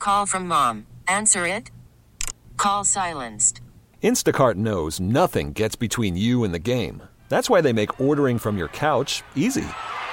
call from mom. Answer it. Call silenced. Instacart knows nothing gets between you and the game. That's why they make ordering from your couch easy.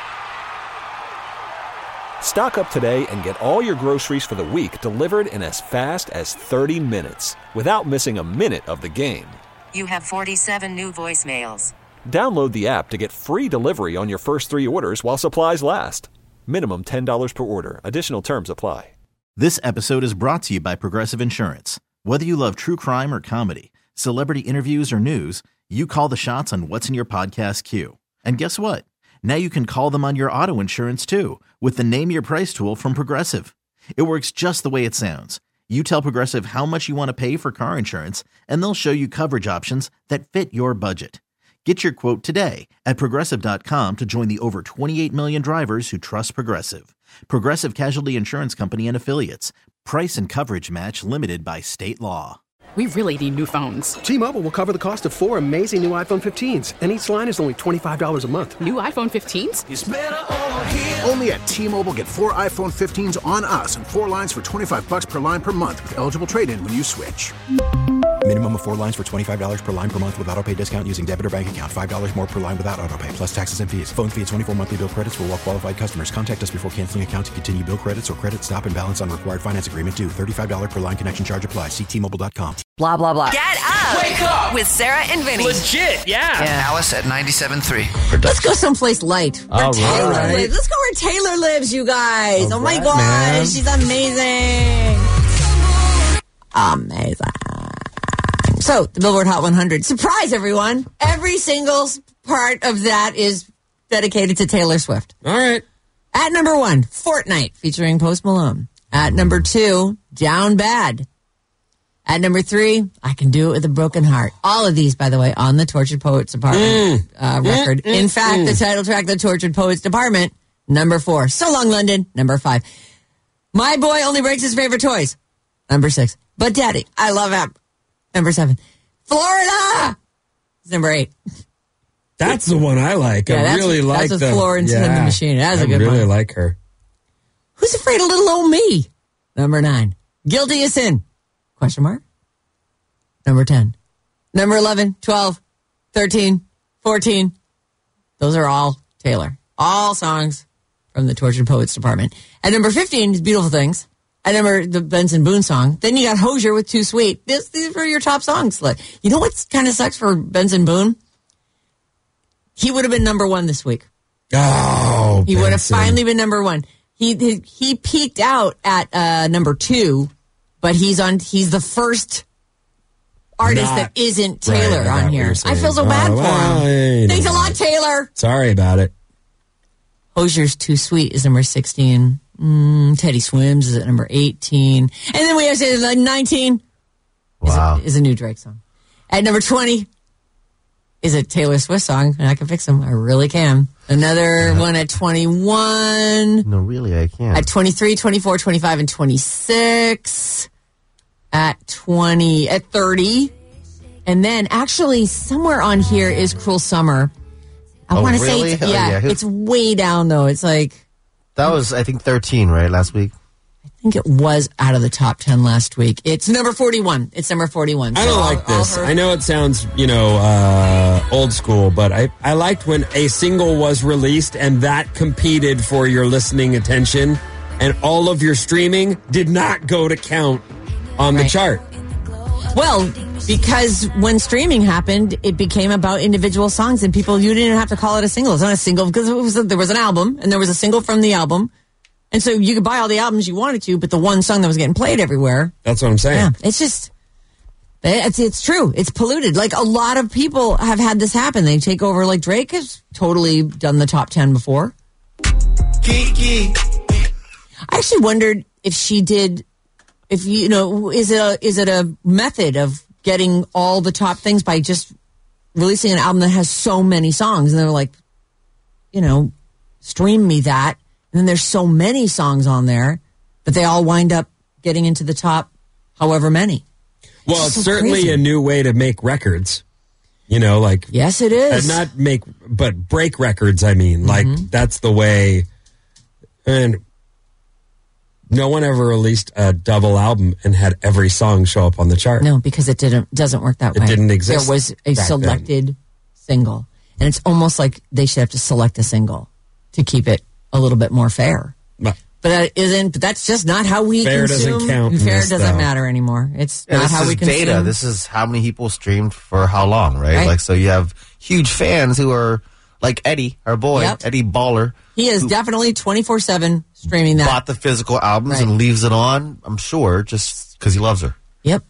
Stock up today and get all your groceries for the week delivered in as fast as 30 minutes without missing a minute of the game. You have 47 new voicemails. Download the app to get free delivery on your first 3 orders while supplies last. Minimum $10 per order. Additional terms apply. This episode is brought to you by Progressive Insurance. Whether you love true crime or comedy, celebrity interviews or news, you call the shots on what's in your podcast queue. And guess what? Now you can call them on your auto insurance too with the Name Your Price tool from Progressive. It works just the way it sounds. You tell Progressive how much you want to pay for car insurance, and they'll show you coverage options that fit your budget. Get your quote today at Progressive.com to join the over 28 million drivers who trust Progressive. Progressive Casualty Insurance Company and Affiliates. Price and coverage match limited by state law. We really need new phones. T-Mobile will cover the cost of 4 amazing new iPhone 15s, and each line is only $25 a month. New iPhone 15s? It's better over here. Only at T-Mobile, get 4 iPhone 15s on us and 4 lines for $25 per line per month with eligible trade-in when you switch. Minimum of 4 lines for $25 per line per month with autopay discount using debit or bank account. $5 more per line without autopay, plus taxes and fees. Phone fee at 24 monthly bill credits for well-qualified customers. Contact us before canceling account to continue bill credits or credit stop and balance on required finance agreement due. $35 per line connection charge applies. See T-Mobile.com. Blah, blah, blah. Get up! Wake up! With Sarah and Vinny. Legit, yeah. Alice at 97.3. Let's go someplace light. All Taylor right. lives. Let's go where Taylor lives, you guys. All oh my right, gosh, man. she's amazing. Amazing. So, the Billboard Hot 100. Surprise, everyone. Every single part of that is dedicated to Taylor Swift. All right. At number 1, Fortnite, featuring Post Malone. At number 2, Down Bad. At number 3, I Can Do It With a Broken Heart. All of these, by the way, on the Tortured Poets Department record. In fact, the title track, The Tortured Poets Department, number 4. So Long London, number 5. My Boy Only Breaks His Favorite Toys, number 6. But Daddy, I Love Him, number 7. Florida, number 8. That's the one I like. Yeah, I really like that's with Florence and the Machine. That's a good one. I really like her. Who's Afraid of Little Old Me? Number 9. Guilty of Sin? Question mark. Number 10. Number 11, 12, 13, 14. Those are all Taylor. All songs from the Tortured Poets Department. At number 15 is Beautiful Things. At number the Benson Boone song. Then you got Hozier with Too Sweet. These were your top songs. You know what kind of sucks for Benson Boone? He would have been number 1 this week. Oh, he would have finally been number 1. He peaked out at number 2, but he's the first artist that isn't Taylor on here. I feel so bad for him. Thanks a lot, Taylor. Sorry about it. Hozier's Too Sweet is number 16. Teddy Swims is at number 18. And then we have to say 19 is a new Drake song. At number 20 is a Taylor Swift song, and I can fix them. I really can. Another one at 21. No, really, I can't. At 23, 24, 25, and 26. At 30. And then actually somewhere on here is Cruel Summer. I want to say, it's way down though. It's like... That was, I think, 13, right, last week? I think it was out of the top 10 last week. It's number 41. It's number 41. I don't like this. I know it sounds, old school, but I liked when a single was released and that competed for your listening attention, and all of your streaming did not go to count on the chart. Well, because when streaming happened, it became about individual songs, and you didn't have to call it a single. It's not a single because there was an album, and there was a single from the album. And so you could buy all the albums you wanted to, but the one song that was getting played everywhere. That's what I'm saying. Yeah, it's just, it's true. It's polluted. Like, a lot of people have had this happen. They take over, like Drake has totally done the top 10 before. Kiki. I actually wondered if she did, is it a method of getting all the top things by just releasing an album that has so many songs? And they're like, stream me that. And then there's so many songs on there that they all wind up getting into the top however many. Well, it's certainly crazy. A new way to make records. Yes, it is. But break records, I mean. Mm-hmm. Like, that's the way. And No one ever released a double album and had every song show up on the chart. No, because it doesn't work that way. It didn't exist. There was a selected single. And it's almost like they should have to select a single to keep it a little bit more fair. But that's just not how we fair consume. Doesn't count. Fair doesn't matter anymore. It's not how we consume. Data. This is how many people streamed for how long, right? Like, so you have huge fans who are like Eddie, our boy, Eddie Baller. He is definitely 24/7 streaming that. Bought the physical albums and leaves it on, I'm sure, just because he loves her. Yep.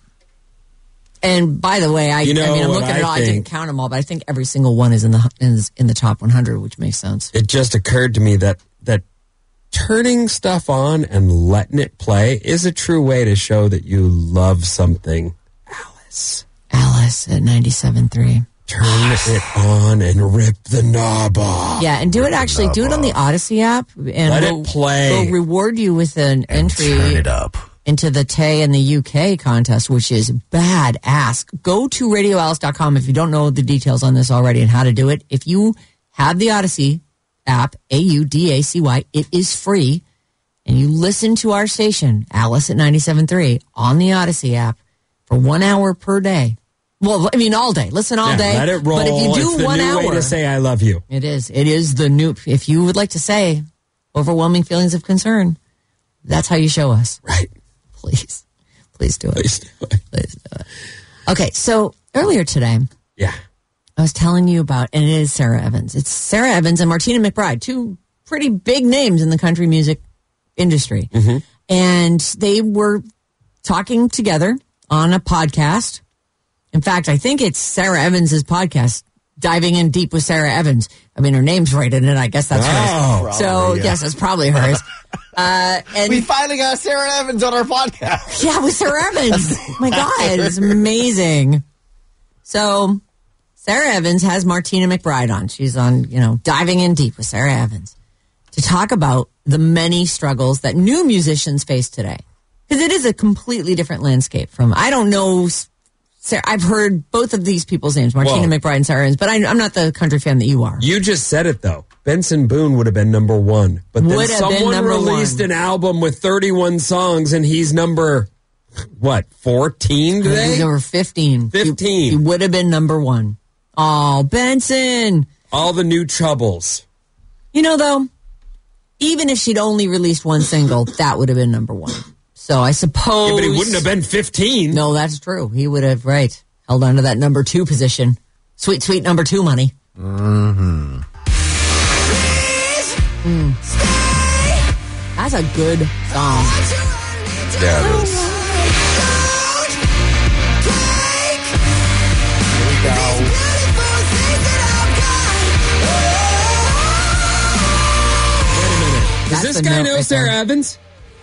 And by the way, I'm looking at it all. I didn't count them all, but I think every single one is in the top 100, which makes sense. It just occurred to me that turning stuff on and letting it play is a true way to show that you love something. Alice at 97.3. Turn it on and rip the knob off. Yeah, and do it on the Odyssey app. And let it play. We'll reward you with an entry. Turn it up. Into the Tay in the UK contest, which is badass. Go to radioalice.com if you don't know the details on this already and how to do it. If you have the Odyssey app, AUDACY, it is free, and you listen to our station, Alice at 97.3, on the Odyssey app for 1 hour per day. Well, I mean, all day. Listen all day. Let it roll. But if you do it's the 1 new hour, way to say I love you. It is. It is the new. If you would like to say overwhelming feelings of concern, that's how you show us. Right. Please do it. Please do it. Please do it. Okay, so earlier today, I was telling you about, and it is Sarah Evans. It's Sarah Evans and Martina McBride, two pretty big names in the country music industry. Mm-hmm. And they were talking together on a podcast. In fact, I think it's Sarah Evans' podcast, Diving in Deep with Sarah Evans. I mean, her name's right in it. I guess that's hers. So, yes, it's probably hers. And we finally got Sarah Evans on our podcast. Yeah, with Sarah Evans. Oh my God, it's amazing. So, Sarah Evans has Martina McBride on. She's on, Diving in Deep with Sarah Evans to talk about the many struggles that new musicians face today. Because it is a completely different landscape from, I don't know, Sarah, I've heard both of these people's names, Martina McBride and Sarah Evans, but I'm not the country fan that you are. You just said it, though. Benson Boone would have been number one. But then someone released an album with 31 songs, and he's number, 14 today? He's number 15. 15. He would have been number one. Oh, Benson. All the new troubles. Though, even if she'd only released one single, that would have been number one. So I suppose... Yeah, but he wouldn't have been 15. No, that's true. He would have, held on to that number 2 position. Sweet, sweet number 2 money. Mm-hmm. That's a good song. Yeah, it is. Here we go. Wait a minute. Does this guy know Sarah Evans?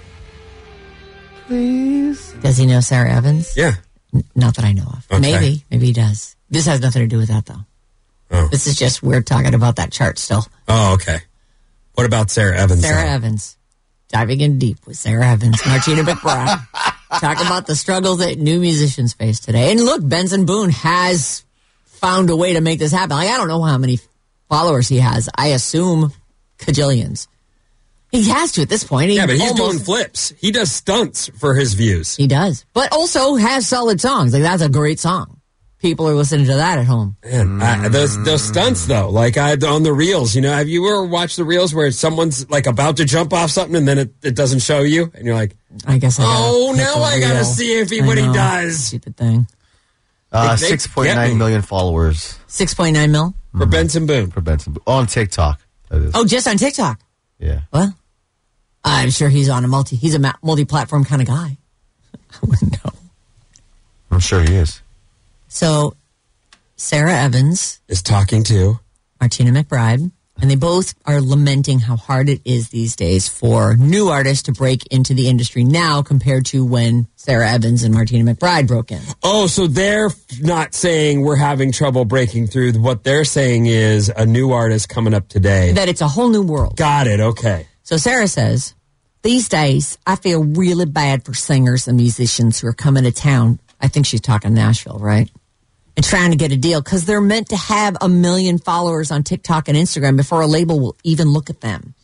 Please. Does he know Sarah Evans? Yeah. Not that I know of. Okay. Maybe he does. This has nothing to do with that, though. Oh. This is just we're talking about that chart still. Oh, okay. What about Sarah Evans? Sarah Evans. Diving in Deep with Sarah Evans. Martina McBride. Talk about the struggles that new musicians face today. And look, Benson Boone has found a way to make this happen. I don't know how many followers he has. I assume cajillions. He has to at this point. But he's doing flips. He does stunts for his views. He does. But also has solid songs. That's a great song. People are listening to that at home. Man, those stunts, though, on the reels, have you ever watched the reels where someone's about to jump off something and then it doesn't show you? And you're like, I guess I got to see if what he does. Stupid thing. 6.9 million followers. 6.9 mil? For Benson Boone. For Benson Boone. On TikTok. That is. Oh, just on TikTok? Yeah. Well, I'm sure he's on he's a multi-platform kind of guy. I wouldn't know. I'm sure he is. So, Sarah Evans is talking to Martina McBride, and they both are lamenting how hard it is these days for new artists to break into the industry now compared to when Sarah Evans and Martina McBride broke in. Oh, so they're not saying we're having trouble breaking through. What they're saying is a new artist coming up today. That it's a whole new world. Got it. Okay. So Sarah says, these days, I feel really bad for singers and musicians who are coming to town. I think she's talking Nashville, right? And trying to get a deal because they're meant to have 1 million followers on TikTok and Instagram before a label will even look at them.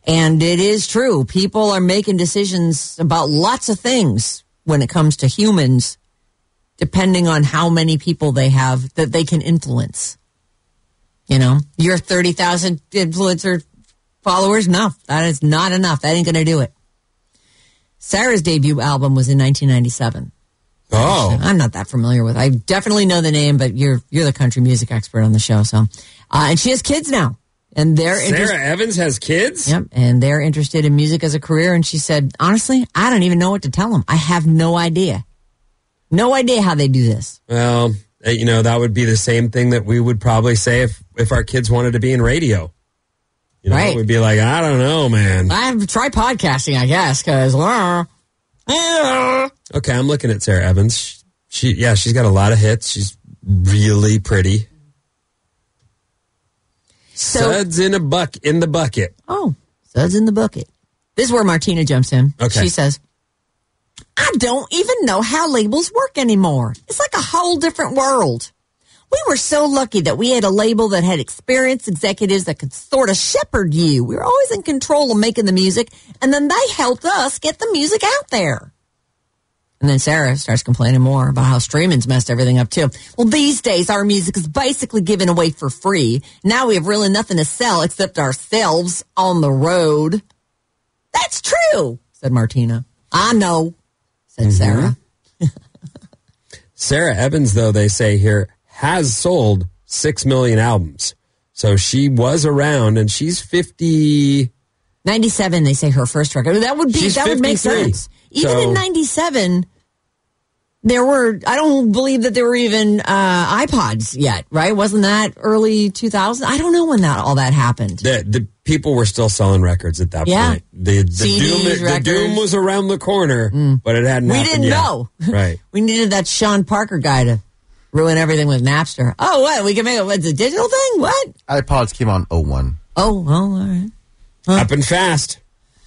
And it is true. People are making decisions about lots of things when it comes to humans, depending on how many people they have that they can influence. You know, your 30,000 influencer followers, no, that is not enough. That ain't going to do it. Sarah's debut album was in 1997. Oh. I'm not that familiar with it. I definitely know the name, but you're the country music expert on the show. So, and she has kids now. And Sarah Evans has kids? Yep. And they're interested in music as a career. And she said, honestly, I don't even know what to tell them. I have no idea. No idea how they do this. Well, you know, that would be the same thing that we would probably say if our kids wanted to be in radio. You know, right. We'd be like, I don't know, man. I've tried podcasting, I guess, because... Okay, I'm looking at Sarah Evans. She's got a lot of hits. She's really pretty. Suds in the bucket. Oh, suds in the bucket. This is where Martina jumps in. Okay. She says, I don't even know how labels work anymore. It's like a whole different world. We were so lucky that we had a label that had experienced executives that could sort of shepherd you. We were always in control of making the music, and then they helped us get the music out there. And then Sarah starts complaining more about how streaming's messed everything up, too. Well, these days, our music is basically given away for free. Now we have really nothing to sell except ourselves on the road. That's true, said Martina. I know, said Sarah. Sarah Evans, though, they say here, has sold 6 million albums. So she was around, and she's 50... 97, they say her first record. That would make sense. Even in 97, I don't believe that there were even iPods yet, right? Wasn't that early 2000? I don't know when all that happened. The people were still selling records at that point. The doom was around the corner, but it hadn't happened yet. We didn't know. Right. We needed that Sean Parker guy to ruin everything with Napster. Oh, what? We can make it's a digital thing? What? iPods came out in 01. Oh, well, all right. Happened fast.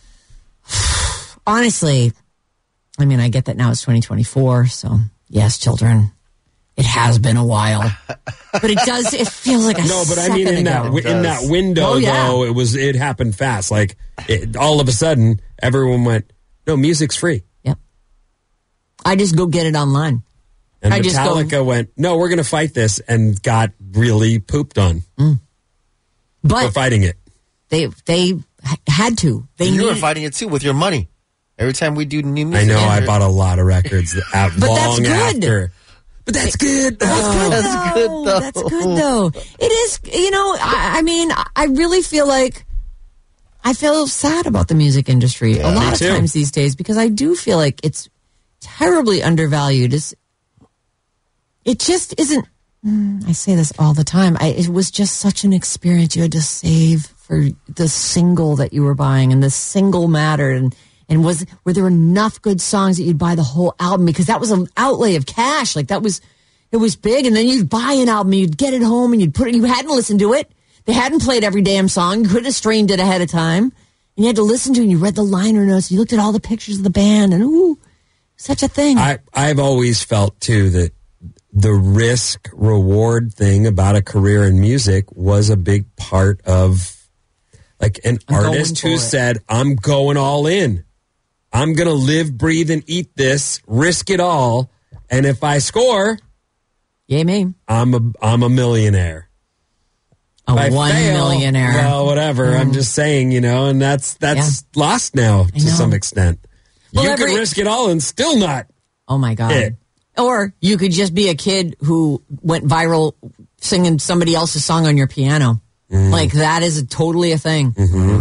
Honestly, I mean, I get that now it's 2024, so yes, children, it has been a while. But it feels like a No, but second I mean, in that window, though, it happened fast. Like, all of a sudden, everyone went, no, music's free. Yep. I just go get it online. And Metallica went, no, we're going to fight this, and got really pooped on for fighting it. They had to. You were fighting it, too, with your money. Every time we do new music. I know, I bought a lot of records long after. But that's good. That's good, though. It is, I mean, I really feel like I feel sad about the music industry a lot of times these days because I do feel like it's terribly undervalued. It just isn't. I say this all the time. It was just such an experience. You had to save for the single that you were buying, and the single mattered. And were there enough good songs that you'd buy the whole album? Because that was an outlay of cash. Like it was big. And then you'd buy an album, and you'd get it home, and you hadn't listened to it. They hadn't played every damn song. You could have streamed it ahead of time. And you had to listen to it, and you read the liner notes. You looked at all the pictures of the band, and such a thing. I've always felt, too, that the risk-reward thing about a career in music was a big part of, like, an artist who said, I'm going all in. I'm going to live, breathe, and eat this, risk it all, and if I score, yay me. I'm a millionaire. $1 millionaire. Well, whatever. I'm just saying, and that's lost now to some extent. Well, you could risk it all and still not. Oh my God. Hit. Or you could just be a kid who went viral singing somebody else's song on your piano. Like that is totally a thing.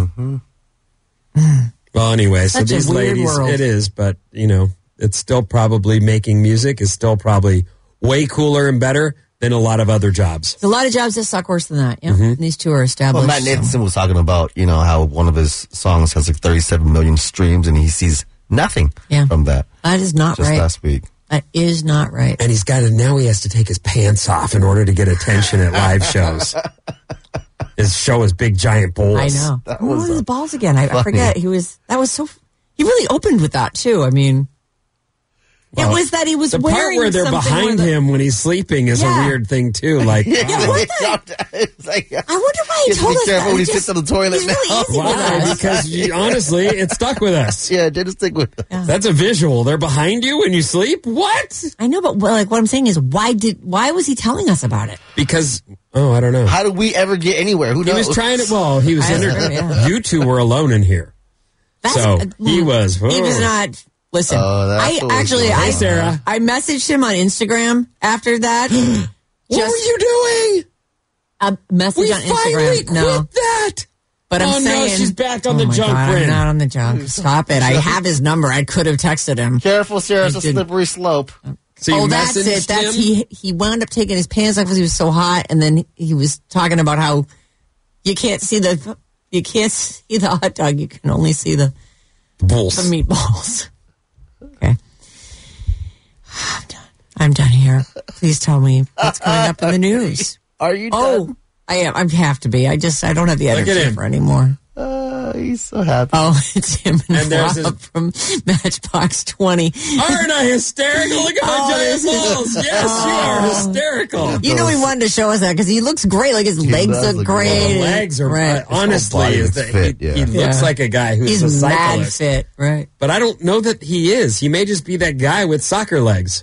Well, anyway, so Such these a weird ladies, world. it is, but, it's still probably making music is still probably way cooler and better than a lot of other jobs. There's a lot of jobs that suck worse than that. Yeah, These two are established. Well, Matt Nathanson was talking about, how one of his songs has like 37 million streams, and he sees nothing from that. That is not right. Just last week. That is not right. And now he has to take his pants off in order to get attention at live shows. His show is big, giant balls. I know. What was his balls again? I forget. He really opened with that, too. I mean. Well, it was that he was the wearing part where they're behind him when he's sleeping is a weird thing too. Like, what the? I wonder why he told us that. When he sits on the toilet now. Why? Because honestly, it stuck with us. Yeah, it did stick with us. Yeah. That's a visual. They're behind you when you sleep. What? I know, but like what I'm saying is, why was he telling us about it? Because I don't know. How did we ever get anywhere? Who knows? He was trying to. Well, he was. You two were alone in here, he was. He was not. Listen, Hi, Sarah. I messaged him on Instagram after that. What were you doing? A message on Instagram. Quit that. But I'm saying, no, she's back on the junk. I'm not on the junk. Stop it. I have his number. I could have texted him. Careful, Sarah. It's a slippery slope. So that's it. That's he wound up taking his pants off because he was so hot, and then he was talking about how you can't see the hot dog. You can only see the balls, the meatballs. Okay. I'm done here. Please tell me what's coming up in the news. Are you done? Oh, I am. I have to be. I don't have the energy for anymore. He's so happy. Oh, it's him and there's Rob from Matchbox 20. Aren't I hysterical? Look at my giant balls. Yes, you are hysterical. You know he wanted to show us that because he looks great. Like his legs look great. Well, the legs are right. Honestly, he looks like a guy who's a cyclist. Mad fit, right? But I don't know that he is. He may just be that guy with soccer legs.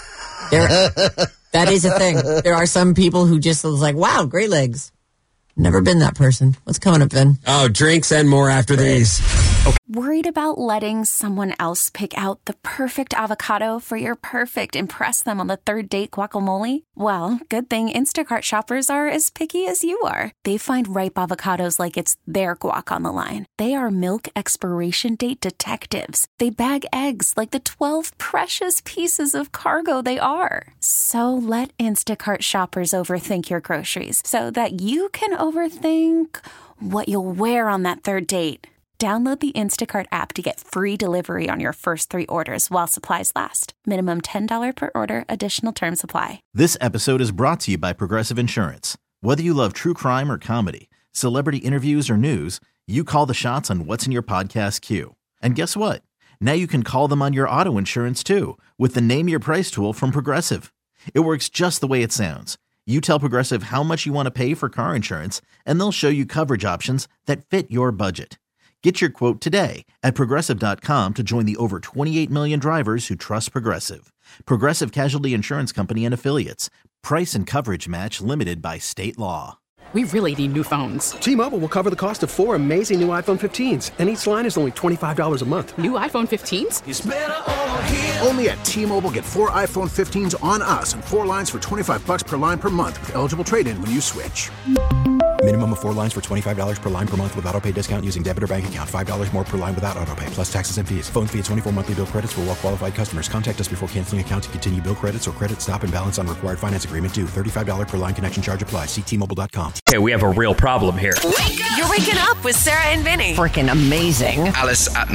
That is a thing. There are some people who just look like, wow, great legs. Never been that person. What's coming up, Ben? Oh, drinks and more after these. Okay. Worried about letting someone else pick out the perfect avocado for your perfect impress them on the third date guacamole? Well, good thing Instacart shoppers are as picky as you are. They find ripe avocados like it's their guac on the line. They are milk expiration date detectives. They bag eggs like the 12 precious pieces of cargo they are. So let Instacart shoppers overthink your groceries so that you can overthink what you'll wear on that third date. Download the Instacart app to get free delivery on your first 3 orders while supplies last. Minimum $10 per order. Additional terms apply. This episode is brought to you by Progressive Insurance. Whether you love true crime or comedy, celebrity interviews or news, you call the shots on what's in your podcast queue. And guess what? Now you can call them on your auto insurance too with the Name Your Price tool from Progressive. It works just the way it sounds. You tell Progressive how much you want to pay for car insurance, and they'll show you coverage options that fit your budget. Get your quote today at Progressive.com to join the over 28 million drivers who trust Progressive. Progressive Casualty Insurance Company and Affiliates. Price and coverage match limited by state law. We really need new phones. T-Mobile will cover the cost of 4 amazing new iPhone 15s, and each line is only $25 a month. New iPhone 15s? It's better over here. Only at T-Mobile, get 4 iPhone 15s on us and 4 lines for $25 per line per month with eligible trade-in when you switch. Minimum of 4 lines for $25 per line per month with autopay discount using debit or bank account. $5 more per line without autopay, plus taxes and fees. Phone fee at 24 monthly bill credits for well-qualified customers. Contact us before canceling account to continue bill credits or credit stop and balance on required finance agreement due. $35 per line connection charge applies. See T-Mobile.com. Okay, we have a real problem here. You're waking up with Sarah and Vinny. Freaking amazing. Alice at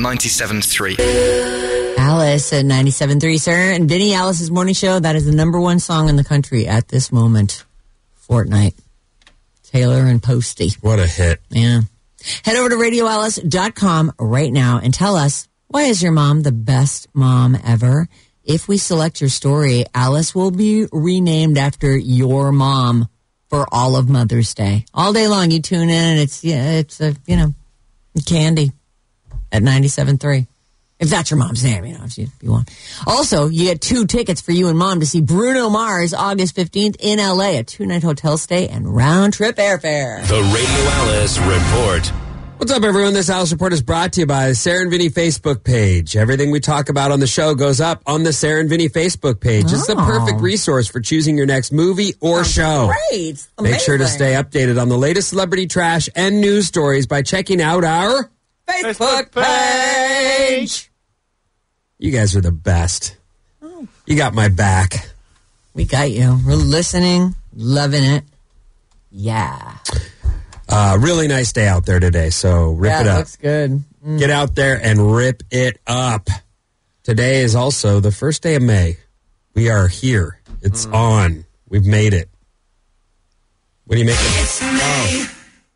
97.3. Alice at 97.3, Sarah and Vinny, Alice's morning show. That is the #1 song in the country at this moment. Fortnite. Taylor and Posty. What a hit. Yeah. Head over to radioalice.com right now and tell us, why is your mom the best mom ever? If we select your story, Alice will be renamed after your mom for all of Mother's Day. All day long, you tune in and it's candy at 97.3. If that's your mom's name, if you want. Also, you get 2 tickets for you and Mom to see Bruno Mars August 15th in LA, a 2-night hotel stay and round-trip airfare. The Radio Alice Report. What's up, everyone? This Alice Report is brought to you by the Sarah and Vinny Facebook page. Everything we talk about on the show goes up on the Sarah and Vinny Facebook page. It's the perfect resource for choosing your next movie or show. Great. Make sure to stay updated on the latest celebrity trash and news stories by checking out our Facebook page. You guys are the best. You got my back. We got you. We're listening, loving it. Yeah. Really nice day out there today, so rip it up. Yeah, looks good. Get out there and rip it up. Today is also the first day of May. We are here. It's on. We've made it. What do you make it? It's May.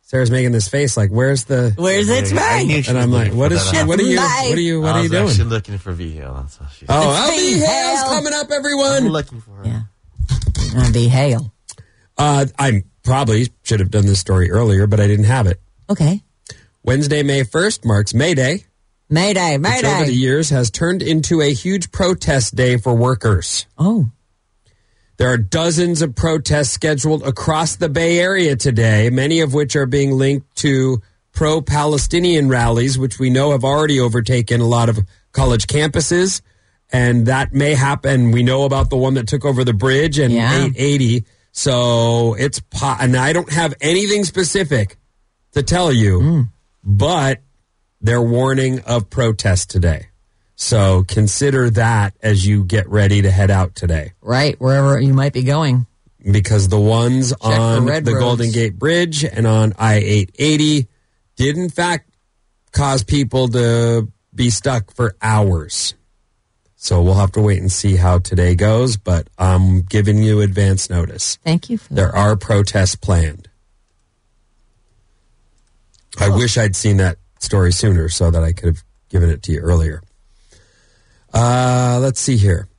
Sarah's making this face like, where's the... Where's its right? And I'm like, what are you doing? I was actually looking for V-Hale. That's all she said. Oh, V-Hale's coming up, everyone. I'm looking for her. Yeah. V-Hale. I probably should have done this story earlier, but I didn't have it. Okay. Wednesday, May 1st marks May Day. May Day. Which over the years has turned into a huge protest day for workers. Oh. There are dozens of protests scheduled across the Bay Area today, many of which are being linked to pro-Palestinian rallies, which we know have already overtaken a lot of college campuses. And that may happen. We know about the one that took over the bridge and 880. So it's and I don't have anything specific to tell you, but they're warning of protests today. So consider that as you get ready to head out today. Right, wherever you might be going. Because the ones on the roads. Golden Gate Bridge and on I-880 did, in fact, cause people to be stuck for hours. So we'll have to wait and see how today goes, but I'm giving you advance notice. Thank you for There are protests planned. I wish I'd seen that story sooner so that I could have given it to you earlier. Let's see here.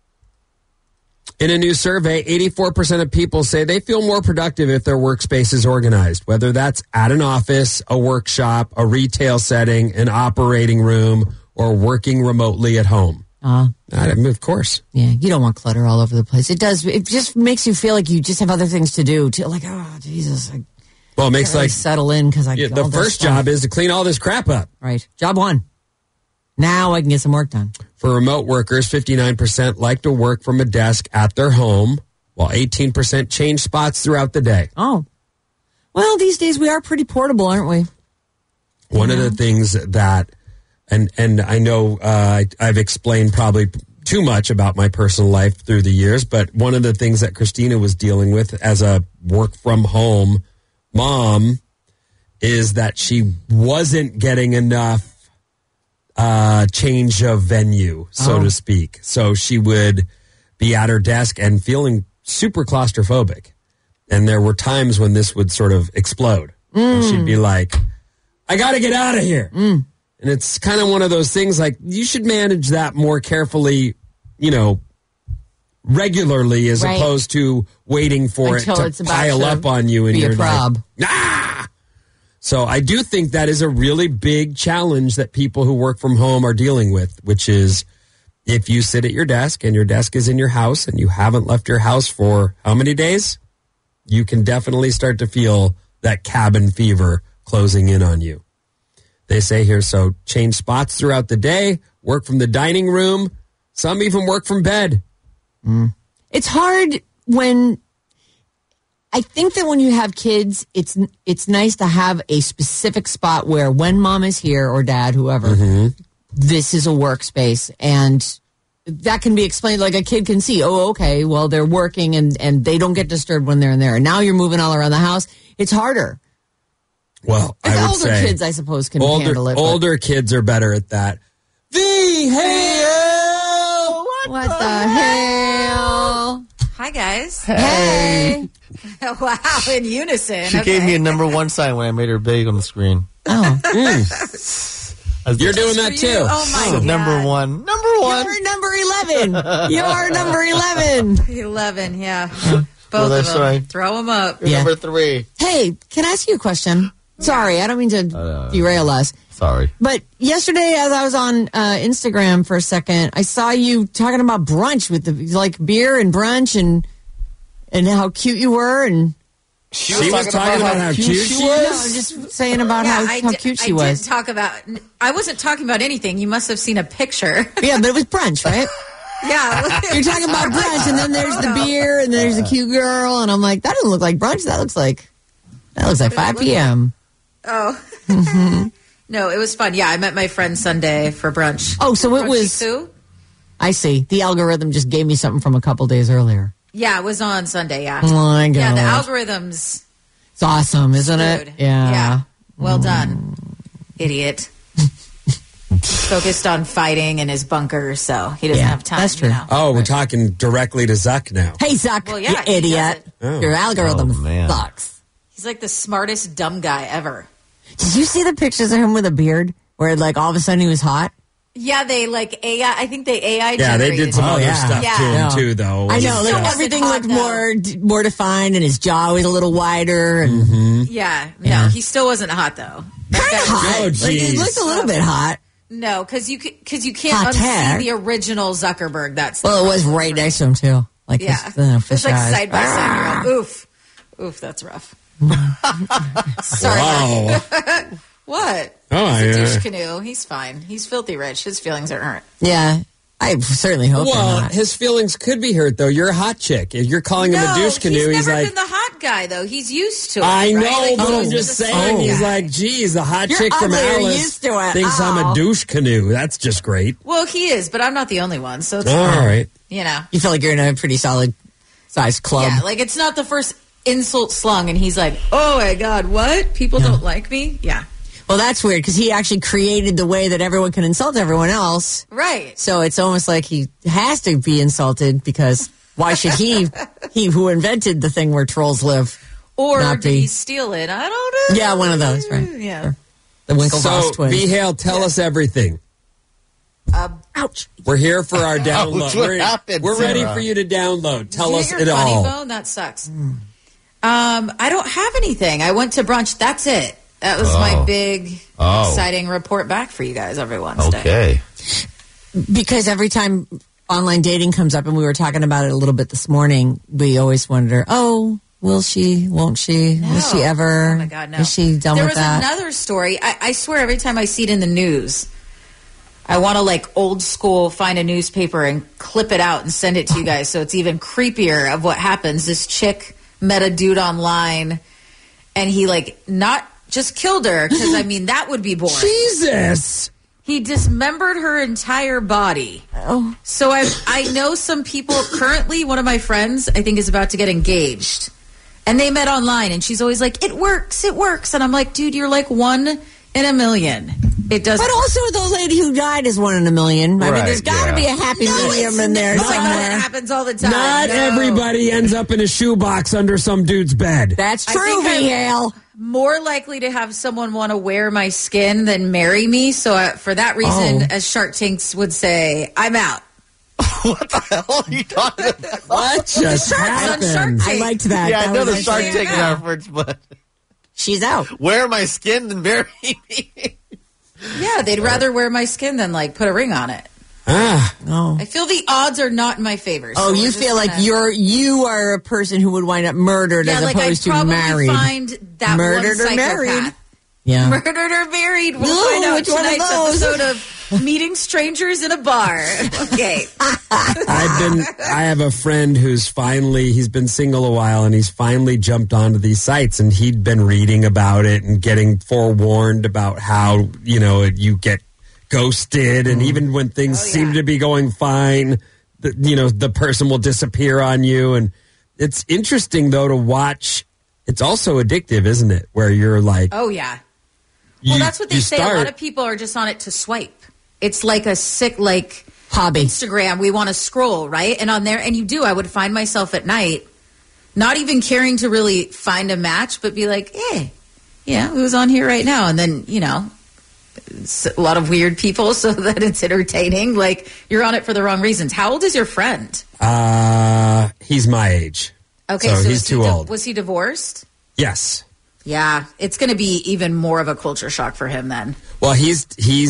In a new survey, 84% of people say they feel more productive if their workspace is organized, whether that's at an office, a workshop, a retail setting, an operating room, or working remotely at home. Of course. Yeah, you don't want clutter all over the place. It does. It just makes you feel like you just have other things to do. Like, oh, Jesus. Well, it makes really settle in because the first job is to clean all this crap up. Right. Job one. Now I can get some work done. For remote workers, 59% like to work from a desk at their home, while 18% change spots throughout the day. Oh. Well, these days we are pretty portable, aren't we? One of the things that, and I know I've explained probably too much about my personal life through the years, but one of the things that Christina was dealing with as a work-from-home mom is that she wasn't getting enough change of venue, so to speak. So she would be at her desk and feeling super claustrophobic. And there were times when this would sort of explode. And she'd be like, I got to get out of here. And it's kind of one of those things like you should manage that more carefully, regularly as opposed to waiting for Until it to pile up on you. And be you're a prob. like, So I do think that is a really big challenge that people who work from home are dealing with, which is if you sit at your desk and your desk is in your house and you haven't left your house for how many days, you can definitely start to feel that cabin fever closing in on you. They say here, so change spots throughout the day, work from the dining room, some even work from bed. It's hard when... I think that when you have kids, it's nice to have a specific spot where when mom is here or dad, whoever, this is a workspace. And that can be explained like a kid can see, oh, okay, well, they're working and they don't get disturbed when they're in there. And now you're moving all around the house. It's harder. Well, I would older say kids, I suppose, can handle it. Older kids are better at that. V-Hale! What the hell? Hi, guys. Hey. Wow, in unison. She gave me a number one sign when I made her big on the screen. Oh. You're doing that too. Oh, my God. Number one. You're number 11. You're number 11. 11, yeah. Both of them. Right. Throw them up. You're number 3. Hey, can I ask you a question? Sorry, I don't mean to derail us. Sorry. But yesterday, as I was on Instagram for a second, I saw you talking about brunch with beer and brunch and how cute you were. And she was talking about how cute she was? No, I'm just saying about how cute she was. I wasn't talking about anything. You must have seen a picture. Yeah, but it was brunch, right? Yeah. You're talking about brunch, and then there's the beer, and there's a cute girl, and I'm like, that doesn't look like brunch. That looks like 5 p.m. Oh. Mm-hmm. No, it was fun. Yeah, I met my friend Sunday for brunch. Oh, so it was... I see. The algorithm just gave me something from a couple days earlier. Yeah, it was on Sunday, yeah. Oh, my God. Yeah, the algorithms... It's awesome, isn't it? Yeah. Yeah. Well done, idiot. Focused on fighting in his bunker, so he doesn't have time. That's true. Oh, we're talking directly to Zuck now. Hey, Zuck, well, yeah, you idiot. Oh. Your algorithm sucks. He's like the smartest dumb guy ever. Did you see the pictures of him with a beard where like all of a sudden he was hot? Yeah, they like AI. I think they AI. Yeah, they did some other stuff to him too, though. I know, like everything looked more defined, and his jaw was a little wider. And Yeah, no, he still wasn't hot though. Kind of hot. Oh, Like, he looked a little bit hot. No, because you can't Hot unsee hair. the original Zuckerberg. That's the Well, it was problem. right next to him too. Like Yeah, his, it's like eyes. side by side. You're like, oof, that's rough. Sorry. Wow. What? Oh, He's a yeah. douche canoe. He's fine. He's filthy rich. His feelings aren't hurt. Yeah, I certainly hope they're Well, not. his feelings could be hurt, though. You're a hot chick. If you're calling him a douche canoe, he's he's never like, been the hot guy though. He's used to it. I know, right? Like, but I'm he's just the saying. same He's guy. like, geez, the hot You're chick from ugly, you're Alice used to it. thinks I'm a Ow. douche canoe. That's just great. Well, he is, but I'm not the only one. So it's All right. You know. You feel like you're in a pretty solid sized club. Yeah, like it's not the first insult slung, and he's like, "Oh my God, what? People don't like me?" Yeah, Well, that's weird because he actually created the way that everyone can insult everyone else. right. So it's almost like he has to be insulted because why should he who invented the thing where trolls live, Or not did be? he steal it? I don't know. Yeah, one of those, right? Yeah. The Winklevoss So, twins. V-Hale, tell us everything. Ouch. We're here for our download. What happened, We're ready Sarah? for you to download. Tell Did us you it get your funny all. phone? That sucks. I don't have anything. I went to brunch. That's it. That was my big, exciting report back for you guys every Wednesday. Okay. Because every time online dating comes up, and we were talking about it a little bit this morning, we always wonder, oh, will she, won't she, No. will she ever? Oh my God, no. Is she done there with was that? another story. I swear every time I see it in the news, I want to like old school find a newspaper and clip it out and send it to you guys so it's even creepier of what happens. This chick met a dude online and he like not just killed her because I mean that would be boring. Jesus. He dismembered her entire body. Oh. So I know some people currently, one of my friends, I think, is about to get engaged. And they met online, and she's always like, it works. And I'm like, dude, you're like 1 in a million. It doesn't. But also, the lady who died is 1 in a million. I mean, Right, there's got to be a happy medium in there Oh my God, somewhere. it happens all the time. Not No. everybody ends up in a shoebox under some dude's bed. That's I true, think I'm V-Hale. more likely to have someone want to wear my skin than marry me. So for that reason, as Shark Tanks would say, I'm out. What the hell are you talking about? What just happened? I liked that. Yeah, That I know was the Shark interesting. Tank reference, but She's out. wear my skin and bury me. Yeah, they'd rather wear my skin than like put a ring on it. Oh. I feel the odds are not in my favor. So Oh, we're you just feel like gonna- you are a person who would wind up murdered as like opposed I'd to probably married. find that Murdered one or married. psychopath. Yeah. Murdered or married. We'll Ooh, find out which one of tonight's those? episode of Meeting Strangers in a Bar. Okay. I have a friend who's he's been single a while and he's finally jumped onto these sites and he'd been reading about it and getting forewarned about how, you get ghosted and even when things seem to be going fine, the person will disappear on you. And it's interesting though to watch. It's also addictive, isn't it? Where you're like, Oh, yeah. Well, that's what they say. A lot of people are just on it to swipe. It's like a sick, like, hobby. Instagram. We want to scroll, right? And on there, and you do. I would find myself at night, not even caring to really find a match, but be like, hey, yeah, who's on here right now? And then, it's a lot of weird people so that it's entertaining. Like, you're on it for the wrong reasons. How old is your friend? he's my age. Okay, so so he's too old. Was he divorced? Yes. Yeah, it's going to be even more of a culture shock for him then. Well, he's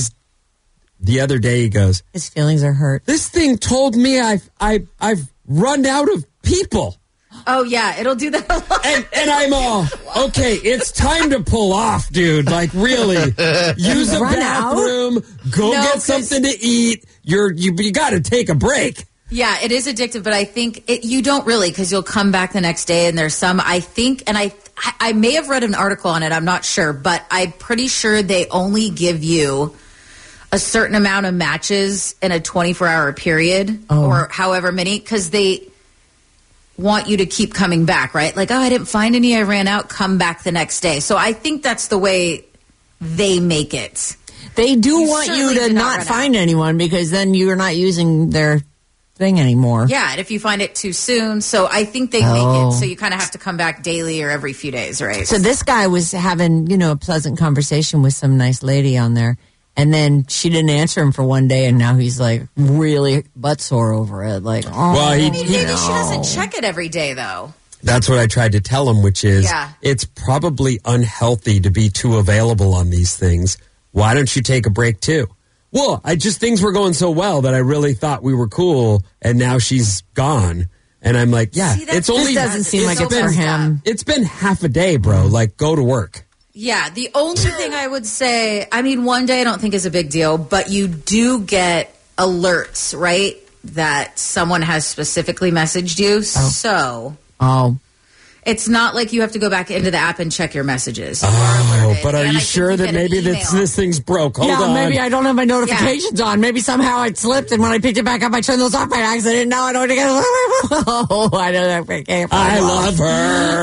the other day he goes, his feelings are hurt. This thing told me I've run out of people. Oh yeah, it'll do that a lot. And I'm all, okay, it's time to pull off, dude. Like really, use a bathroom, go get something to eat. You got to take a break. Yeah, it is addictive, but I think you don't really, because you'll come back the next day and there's some, I think, and I may have read an article on it, I'm not sure, but I'm pretty sure they only give you a certain amount of matches in a 24-hour period or however many, because they want you to keep coming back, right? Like, I didn't find any, I ran out, come back the next day. So I think that's the way they make it. They do want you to not find anyone because then you're not using their thing anymore. Yeah, and if you find it too soon, so I think they make it so you kind of have to come back daily or every few days, right? So this guy was having, a pleasant conversation with some nice lady on there, and then she didn't answer him for one day, and now he's like really butt sore over it. Like, maybe she doesn't check it every day, though. That's what I tried to tell him, which is it's probably unhealthy to be too available on these things. Why don't you take a break too? Well, things were going so well that I really thought we were cool, and now she's gone. And I'm like, it's only... This doesn't seem like it's for him. It's been half a day, bro. Like, go to work. Yeah, the only thing I would say, one day I don't think is a big deal, but you do get alerts, right, that someone has specifically messaged you. Oh. It's not like you have to go back into the app and check your messages. But are you sure that maybe this thing's broke? Hold on. Maybe I don't have my notifications on. Maybe somehow I slipped, and when I picked it back up, I turned those off by accident. Now I don't get. Oh, I know that. I love her.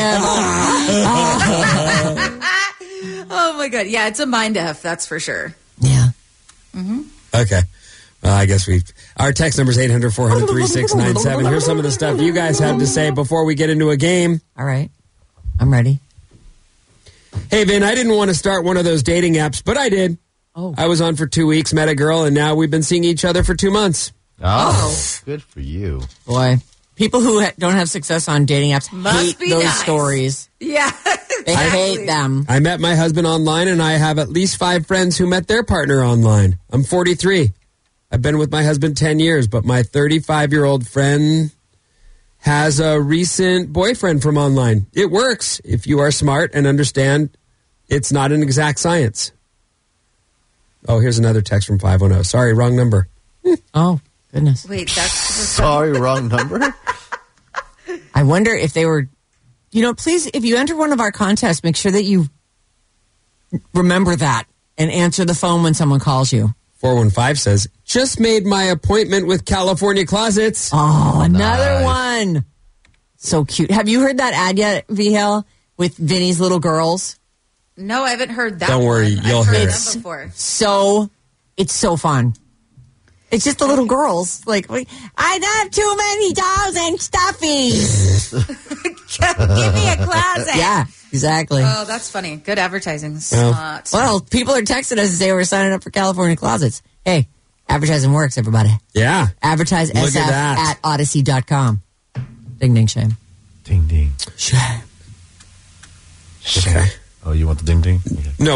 Oh my God! Yeah, it's a mind F. That's for sure. Yeah. Mm-hmm. Okay. Well, I guess our text number is 800-400-3697. Here's some of the stuff you guys have to say before we get into a game. All right. I'm ready. Hey, Vin, I didn't want to start one of those dating apps, but I did. Oh. I was on for 2 weeks, met a girl, and now we've been seeing each other for 2 months. Oh. Good for you. Boy. People who don't have success on dating apps hate those stories. Yeah. They hate them. I met my husband online, and I have at least 5 friends who met their partner online. I'm 43. I've been with my husband 10 years, but my 35-year-old friend has a recent boyfriend from online. It works if you are smart and understand it's not an exact science. Oh, here's another text from 510. Sorry, wrong number. Oh, goodness. Wait, that's... Sorry, wrong number? I wonder if they were... please, if you enter one of our contests, make sure that you remember that and answer the phone when someone calls you. 415 says, just made my appointment with California Closets. Oh, another one. So cute. Have you heard that ad yet, VHL, with Vinny's little girls? No, I haven't heard that. Don't worry, you'll hear it. Before. It's so fun. It's just the little girls. Like, I have too many dolls and stuffies. Give me a closet. Yeah, exactly. Oh, that's funny. Good advertising. Well, people are texting us and say we're signing up for California Closets. Hey, advertising works, everybody. Yeah. Advertise Look SF at Odyssey.com. Ding, ding, shame. Ding, ding. Shame. Okay. Oh, you want the ding, ding? Okay. No,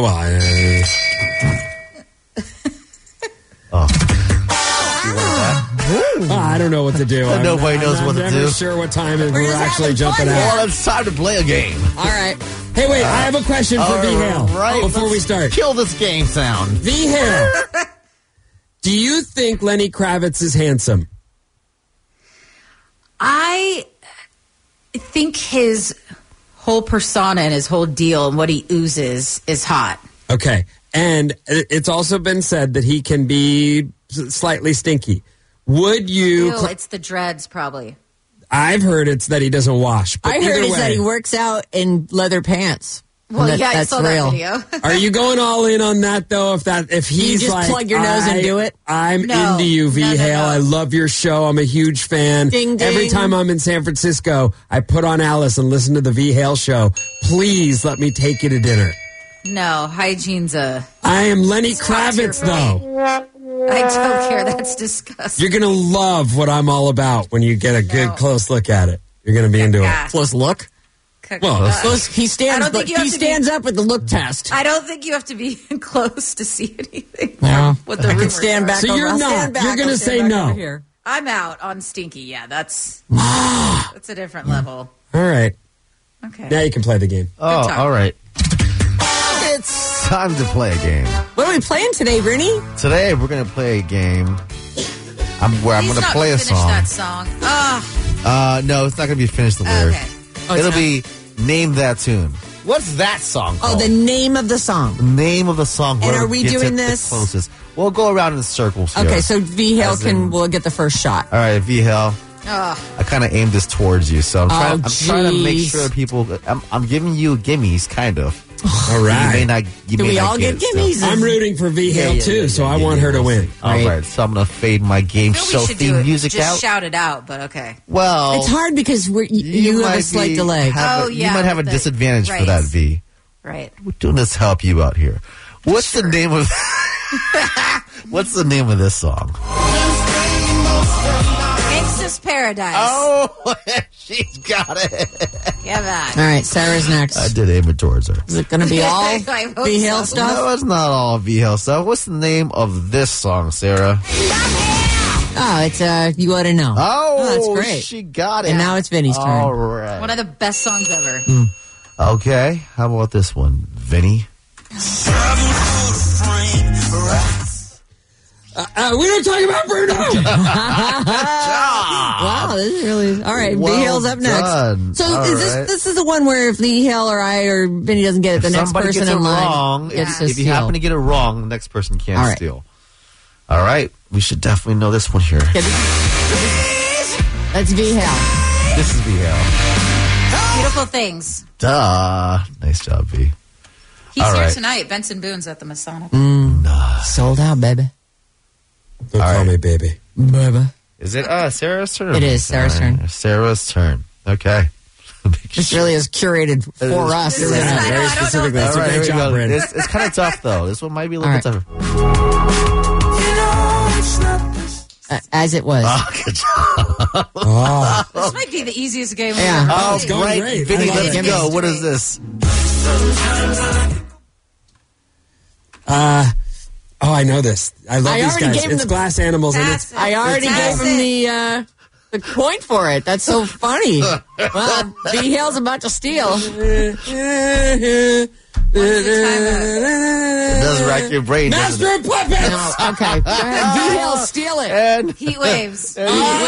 I don't know what to do. Nobody knows what to do. I'm never sure what time we're actually jumping out. Well, it's time to play a game. All right. Hey, wait, I have a question for V-Hale before we start. Kill this game sound. V-Hale, do you think Lenny Kravitz is handsome? I think his whole persona and his whole deal and what he oozes is hot. Okay. And it's also been said that he can be slightly stinky. Would you... Ew, it's the dreads, probably. I've heard it's that he doesn't wash. But I heard it's that he works out in leather pants. Well, I saw real. that video. Are you going all in on that, though? If he's you just like, plug your nose and do it? I'm into you, V-Hale. I love your show. I'm a huge fan. Ding, ding. Every time I'm in San Francisco, I put on Alice and listen to the V-Hale show. Please let me take you to dinner. No, hygiene's I am Lenny Kravitz, though. I don't care. That's disgusting. You're going to love what I'm all about when you get a good close look at it. You're going to be into it. Close look? Well, he stands up with the look test. I don't think you have to be close to see anything. No. What the I can rumors stand are. back. So you're not. You're going to say no. I'm out on stinky. Yeah, that's a different level. All right. Okay. Now you can play the game. Oh, all right. It's time to play a game. What are we playing today, Brittany? Today we're going to play a game I'm going to play a song. That song. No, it's not going to be Finish the Lyric. Okay. It'll be Name That Tune. What's that song called? Oh, the name of the song. The name of the song. And are we doing this? The closest. We'll go around in circles here. Okay, so V-Hale will get the first shot. All right, V-Hale. I kind of aimed this towards you, so I'm trying to make sure people... I'm giving you gimmies, kind of. All right. You Do may we not all get it still. gimmies? I'm rooting for V Hale too, so I want her to win. All right, so I'm going to fade my game I feel show we should do theme it. music Just out. shout it out, but okay. Well, It's hard because you have a slight delay. You might have a disadvantage for that, V. Right. We're doing this to help you out here. What's the name of What's the name of this song? Gangsta's Paradise. Oh, she's got it. Yeah, man. All right, Sarah's next. I did aim it towards her. Is it going to be all I hope V Hale so. stuff? No, it's not all V Hale stuff. What's the name of this song, Sarah? Oh, it's You Ought to Know. Oh, that's great. She got it. And now it's Vinny's turn. All right. One of the best songs ever. Okay, how about this one, Vinny? We don't talk about Bruno. Wow, this is really all right. Well V Hale's up next. done. So All is right. this is the one where if V Hale or I or Vinny doesn't get it, the If next somebody person gets it in line wrong, gets to if you steal. happen to get it wrong, the next person can't All right. steal. All right, we should definitely know this one here. That's V Hale. This is V Hale. Beautiful Things. Duh. Nice job, V. He's All here right. tonight. Benson Boone's at the Masonic. Sold out, baby. Don't call me baby. Baby. Is it Sarah's turn? It is Sarah's turn. Sarah's turn. Okay. This really is curated for us. Very specifically. All It's a right, here great we job, go. Brandon. It's kind of tough, though. This one might be a little All bit right. tougher. As it was. Oh, good job. Oh. This might be the easiest game. Yeah. Oh, it's going right. great. Vinny, I love let's it. go. What is this? Oh, I know this. I love I these already guys. gave him It's the- glass animals. And That's it's, it. I already That's gave him the point for it. That's so funny. Well, V Hale's about to steal. It does rack your brain, doesn't Master it? of Puppets! No, okay. Go ahead. V Hale, steal it. And Heat waves.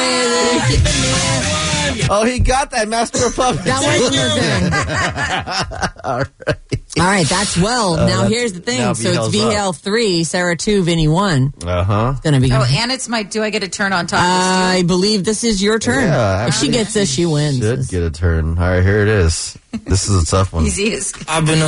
oh, he got that Master of Puppets. That was your thing. All right. All right, that's now here's the thing. now So it's V-Hale's V Hale 3, Sarah 2, Vinny 1. Uh-huh. It's going to be Oh, and it's my. Do I get a turn on top? I believe this is your turn. Yeah, if she gets this, she wins. Should get a turn. All right, here it is. This is a tough one. Easy as. I've been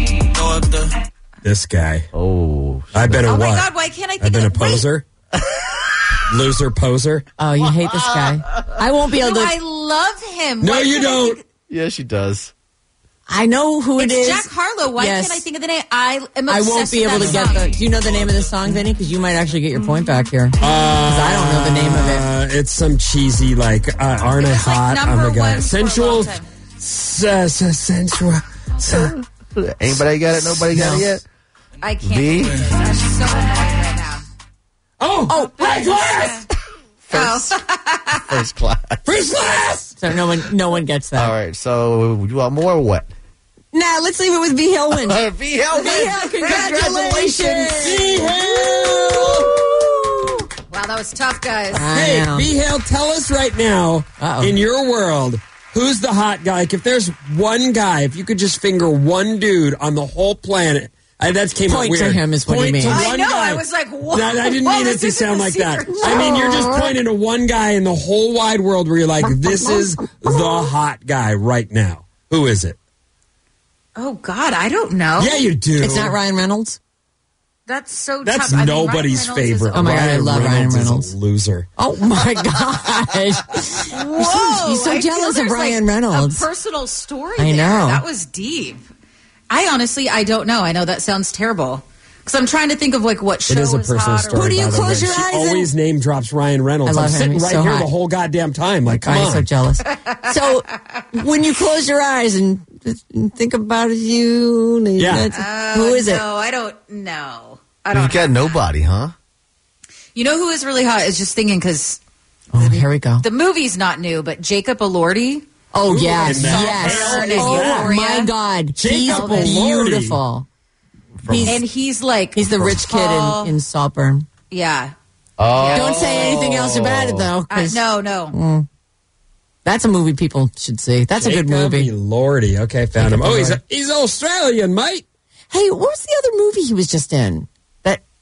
This guy. Oh. I've been a Oh what? my God! Why can't I think I've been a of poser. Loser poser. Oh, you hate this guy. I won't be able No, to. I love him. No, Why you can't I don't. think- Yeah, she does. I know who it is. It's Jack Harlow. Why Yes. can't I think of the name? I am I obsessed won't be with able that to get song. the. Do you know the name of the song, Vinny? Because you might actually get your point back here. Because I don't know the name of it. It's some cheesy, like, aren't I It was, like, hot? number Oh my one God. for a Sensual. long time. Sensual. Anybody got it? Nobody got it yet? I can't. V? believe this. I'm so annoyed right now. Oh, high class! First class. First class! So no one gets that. All right, so you want more or what? Nah, let's leave it with V Hale wins. V Hale V Hale, congratulations! Wow, that was tough, guys. Hey, V Hale, tell us right now, in your world, who's the hot guy? Like, if there's one guy, if you could just finger one dude on the whole planet, that came out Point weird. to him is what Point he means. to I one know. guy. I was like, what? No, I didn't Well, mean it this to isn't sound the like that. secret. I mean, you're just pointing to one guy in the whole wide world where you're like, this is the hot guy right now. Who is it? Oh God, I don't know. Yeah, you do. It's not Ryan Reynolds. That's so That's tough. I mean, nobody's Ryan Reynolds is favorite. Oh my God, I love Ryan is Reynolds. a loser. Oh my gosh! Whoa, He's so I feel jealous of there's, Ryan like, Reynolds. A personal story. I there. know. That was deep. I honestly, I don't know. I know that sounds terrible because I'm trying to think of like what show It is a personal hot story. or Who do you by the close way. your She eyes and- always name drops Ryan Reynolds. I love I'm him. sitting He's right so here hot. the whole goddamn time. Like, come I'm on. so jealous. So when you close your eyes and think about you, Yeah. who is it? No, I don't know. I You don't. got nobody, huh? You know who is really hot? Is just thinking because Oh, here we go. the movie's not new, but Jacob Elordi. Oh Ooh, yes, and that yes. hair is Oh that. my God, Jacob he's Elordi. beautiful. And he's like He's the rich kid tall. in Saltburn. Yeah. Oh. Don't say anything else about it though. 'cause No. that's a movie people should see. That's a good Jacob movie. Lordy. Okay, found him. Jacob Oh, he's Australian, mate. Hey, what was the other movie he was just in? That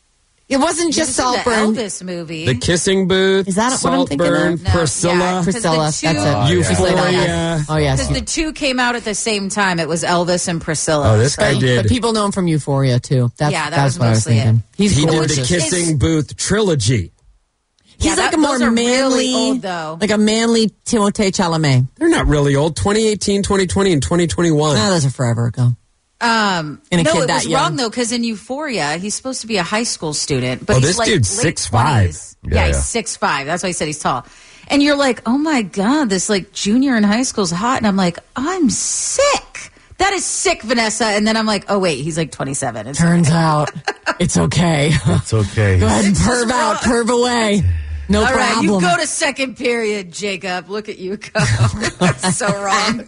It wasn't just Saltburn. The Elvis movie. The Kissing Booth. Is that what I'm thinking of? No, Priscilla. yeah, Priscilla. That's it. Euphoria. Oh, yes. Because the two came out at the same time. It was Elvis and Priscilla. Oh, this guy did. But people know him from Euphoria, too. That's was what I was mostly thinking. it. He did the Kissing Booth trilogy. He's like a more manly, really old, though. like a manly Timothée Chalamet. They're not really old. 2018, 2020, and 2021. No, those are forever ago. No, it was wrong though, because in Euphoria, he's supposed to be a high school student, but he's this like dude's late 6'5". 20s. Yeah, he's 6'5". That's why he said he's tall. And you're like, oh my god, this like junior in high school's hot, and I'm like, I'm sick. That is sick, Vanessa. And then I'm like, oh wait, he's like 27. It's Turns out, it's okay. It's okay. Go ahead and curve away. No All problem. right, you go to second period, Jacob. Look at you go. That's so wrong.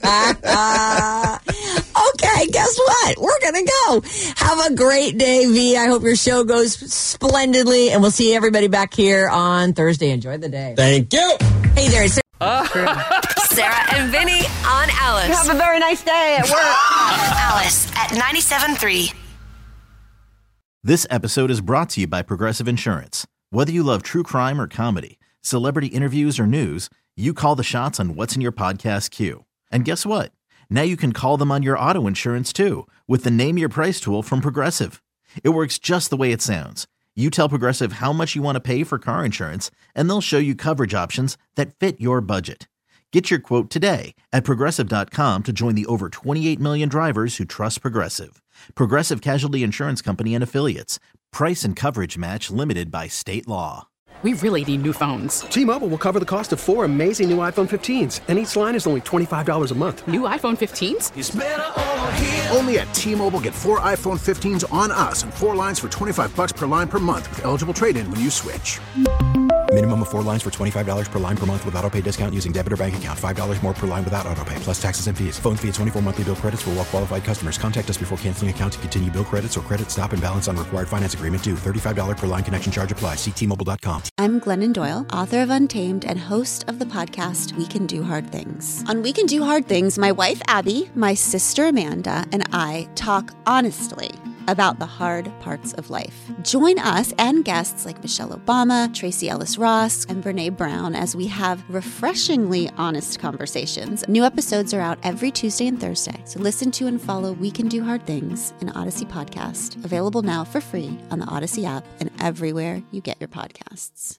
Okay, guess what? We're going to go. Have a great day, V. I hope your show goes splendidly, and we'll see everybody back here on Thursday. Enjoy the day. Thank you. Hey there, it's Sarah and Vinny on Alice. have a very nice day at work. Alice at 97.3. This episode is brought to you by Progressive Insurance. Whether you love true crime or comedy, celebrity interviews or news, you call the shots on what's in your podcast queue. And guess what? Now you can call them on your auto insurance too with the Name Your Price tool from Progressive. It works just the way it sounds. You tell Progressive how much you want to pay for car insurance, and they'll show you coverage options that fit your budget. Get your quote today at Progressive.com to join the over 28 million drivers who trust Progressive. Progressive Casualty Insurance Company and Affiliates. Price and coverage match limited by state law. We really need new phones. T-Mobile will cover the cost of 4 amazing new iPhone 15s, and each line is only $25 a month. New iPhone 15s? It's better over here. Only at T-Mobile, get 4 iPhone 15s on us and 4 lines for $25 per line per month with eligible trade-in when you switch. Minimum of 4 lines for $25 per line per month with autopay discount using debit or bank account. $5 more per line without autopay, plus taxes and fees. Phone fee at 24 monthly bill credits for well-qualified customers. Contact us before canceling account to continue bill credits or credit stop and balance on required finance agreement due. $35 per line connection charge applies. See T-Mobile.com. I'm Glennon Doyle, author of Untamed and host of the podcast We Can Do Hard Things. On We Can Do Hard Things, my wife Abby, my sister Amanda, and I talk honestly about the hard parts of life. Join us and guests like Michelle Obama, Tracy Ellis Ross, and Brene Brown as we have refreshingly honest conversations. New episodes are out every Tuesday and Thursday, so listen to and follow We Can Do Hard Things, an Odyssey podcast, available now for free on the Odyssey app and everywhere you get your podcasts.